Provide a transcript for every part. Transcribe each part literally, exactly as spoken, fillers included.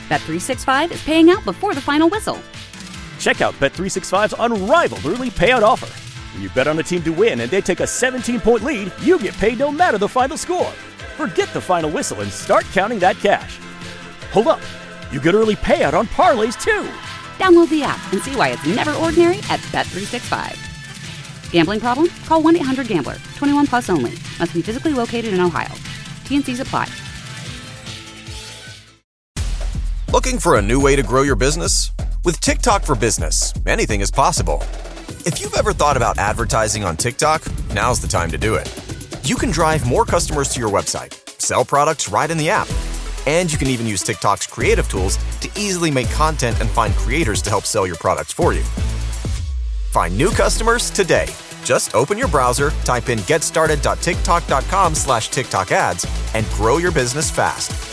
Bet three sixty-five is paying out before the final whistle. Check out Bet three sixty-five's unrivaled early payout offer. When you bet on a team to win and they take a seventeen-point lead, you get paid no matter the final score. Forget the final whistle and start counting that cash. Hold up. You get early payout on parlays, too. Download the app and see why it's never ordinary at Bet three sixty-five. Gambling problem? Call one eight hundred gambler. twenty-one plus only. Must be physically located in Ohio. T N Cs apply. Looking for a new way to grow your business? With TikTok for Business, anything is possible. If you've ever thought about advertising on TikTok, now's the time to do it. You can drive more customers to your website, sell products right in the app, and you can even use TikTok's creative tools to easily make content and find creators to help sell your products for you. Find new customers today. Just open your browser, type in getstarted.tiktok.com slash TikTok ads, and grow your business fast.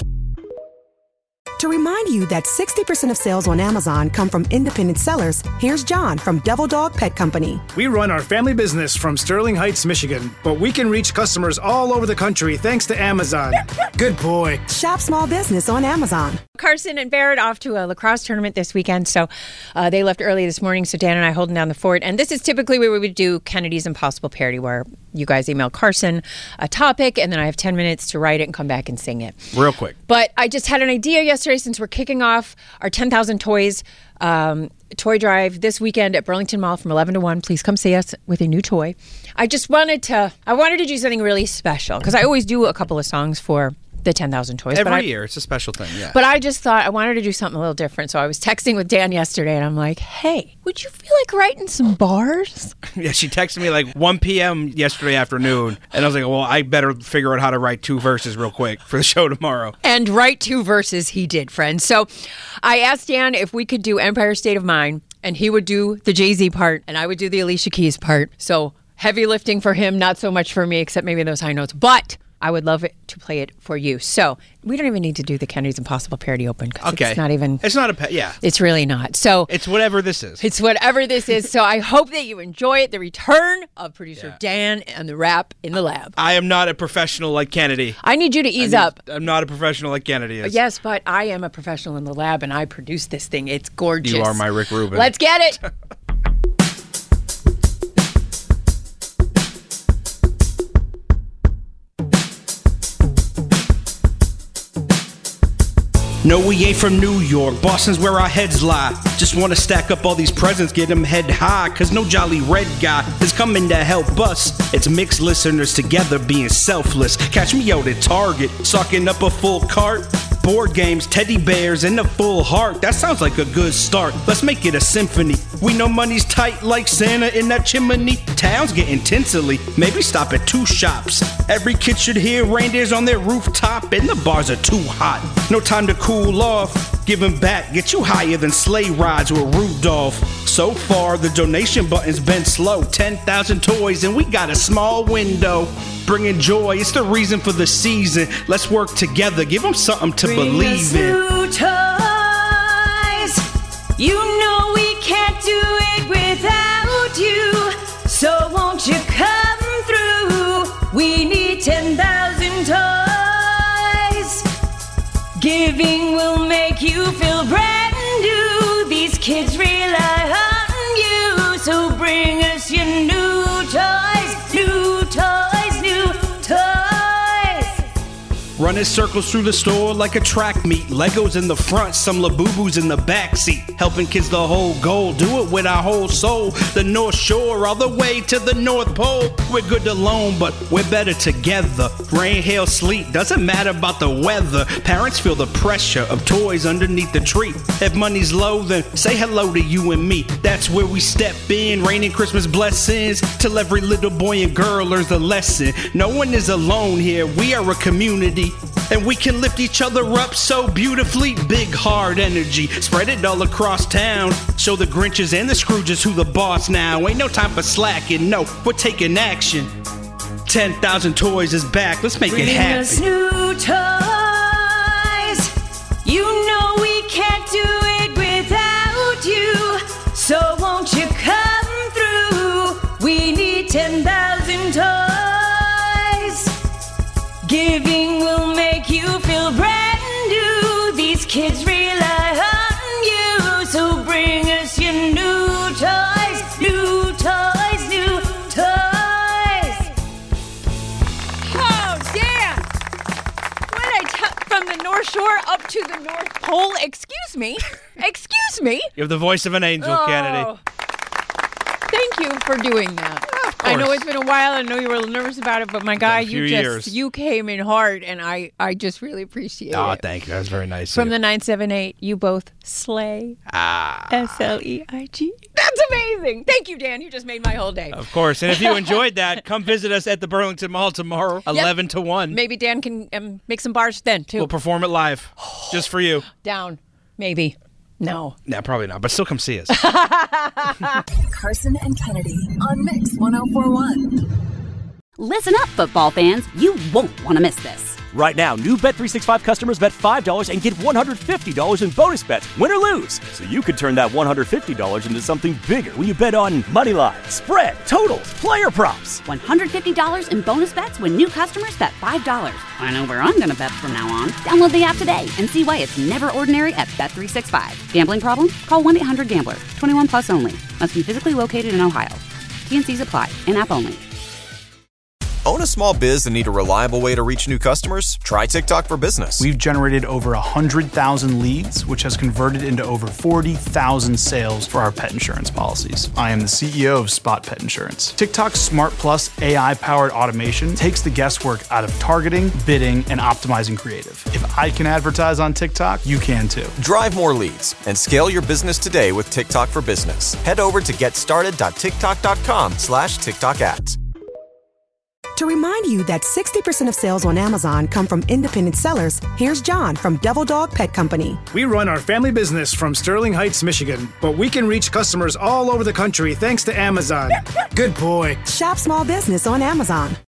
To remind you that sixty percent of sales on Amazon come from independent sellers, here's John from Devil Dog Pet Company. We run our family business from Sterling Heights, Michigan, but we can reach customers all over the country thanks to Amazon. Good boy. Shop small business on Amazon. Carson and Barrett off to a lacrosse tournament this weekend, so uh, they left early this morning, so Dan and I holding down the fort. And this is typically where we would do Kennedy's Impossible Parody, where you guys email Carson a topic, and then I have ten minutes to write it and come back and sing it. Real quick. But I just had an idea yesterday, since we're kicking off our ten thousand Toys um, toy drive this weekend at Burlington Mall from eleven to one. Please come see us with a new toy. I just wanted to, I wanted to do something really special, because I always do a couple of songs for the ten thousand Toys. Every but I, year, it's a special thing, yeah. But I just thought I wanted to do something a little different. So I was texting with Dan yesterday, and I'm like, hey, would you feel like writing some bars? Yeah, she texted me like one p.m. yesterday afternoon, and I was like, well, I better figure out how to write two verses real quick for the show tomorrow. And write two verses he did, friends. So I asked Dan if we could do Empire State of Mind, and he would do the Jay-Z part, and I would do the Alicia Keys part. So heavy lifting for him, not so much for me, except maybe those high notes. But I would love it to play it for you. So we don't even need to do the Kennedy's Impossible Parody Open. Okay. It's not even... It's not a... Pa- yeah. It's really not. So It's whatever this is. It's whatever this is. So I hope that you enjoy it. The return of producer Yeah. Dan and the rap in the lab. I am not a professional like Kennedy. I need you to ease I need- up. I'm not a professional like Kennedy is. Yes, but I am a professional in the lab, and I produce this thing. It's gorgeous. You are my Rick Rubin. Let's get it. No, we ain't from New York. Boston's where our heads lie. Just wanna stack up all these presents, get them head high. Cause no jolly red guy is coming to help us. It's mixed listeners together being selfless. Catch me out at Target, sucking up a full cart. Board games, teddy bears, and a full heart. That sounds like a good start. Let's make it a symphony. We know money's tight like Santa in that chimney. Town's getting tinsely. Maybe stop at two shops. Every kid should hear reindeers on their rooftop. And the bars are too hot. No time to cool off. Give 'em back. Get you higher than sleigh rides with Rudolph. So far, the donation button's been slow. ten thousand toys and we got a small window. Bringing joy, it's the reason for the season. Let's work together, give them something to Bring believe us in. new toys. You know we can't do it without you. So won't you come through? We need ten thousand toys. Giving will make you feel brand new. These kids rely on you. So bring us your new toys, new toys, new toys. Running circles through the store like a track meet. Legos in the front, some Labubus in the back seat. Helping kids the whole goal, do it with our whole soul. The North Shore all the way to the North Pole. We're good alone, but we're better together. Rain, hail, sleet, doesn't matter about the weather. Parents feel the pressure of toys underneath the tree. If money's low, then say hello to you and me. That's where we step in, raining Christmas blessings. Till every little boy and girl learns the lesson. No one is alone here, we are a community. And we can lift each other up so beautifully. Big hard energy, spread it all across town. Show the Grinches and the Scrooges who the boss now. Ain't no time for slacking, no, we're taking action. ten thousand toys is back, let's make Bring it happen. us new toys. You know we can't do it without you. So won't you come through? We need ten thousand toys. Giving will make you feel brand new. These kids realize to the North Pole. Excuse me. Excuse me. You have the voice of an angel, Oh. Kennedy. Thank you for doing that. I know it's been a while. I know you were a little nervous about it, but my guy, Been a few you just years. you came in hard, and I, I just really appreciate Oh, it. thank you. That was very nice. From of the you. nine seven eight, you both slay. Ah. S L E I G. That's amazing. Thank you, Dan. You just made my whole day. Of course. And if you enjoyed that, come visit us at the Burlington Mall tomorrow, eleven to one. Maybe Dan can um, make some bars then, too. We'll perform it live, just for you. Down. Maybe. No. No, probably not, but still come see us. Carson and Kennedy on Mix one oh four point one. Listen up, football fans. You won't want to miss this. Right now, new Bet three sixty-five customers bet five dollars and get one hundred fifty dollars in bonus bets, win or lose. So you could turn that one hundred fifty dollars into something bigger when you bet on money line, spread, totals, player props. one hundred fifty dollars in bonus bets when new customers bet five dollars. I know where I'm going to bet from now on. Download the app today and see why it's never ordinary at Bet three sixty-five. Gambling problem? Call one eight hundred gambler. twenty-one plus only. Must be physically located in Ohio. T N Cs apply. In-app only. Own a small biz and need a reliable way to reach new customers? Try TikTok for Business. We've generated over one hundred thousand leads, which has converted into over forty thousand sales for our pet insurance policies. I am the C E O of Spot Pet Insurance. TikTok's Smart Plus A I-powered automation takes the guesswork out of targeting, bidding, and optimizing creative. If I can advertise on TikTok, you can too. Drive more leads and scale your business today with TikTok for Business. Head over to getstarted.tiktok.com slash TikTok ads. To remind you that sixty percent of sales on Amazon come from independent sellers, here's John from Devil Dog Pet Company. We run our family business from Sterling Heights, Michigan, but we can reach customers all over the country thanks to Amazon. Good boy. Shop small business on Amazon.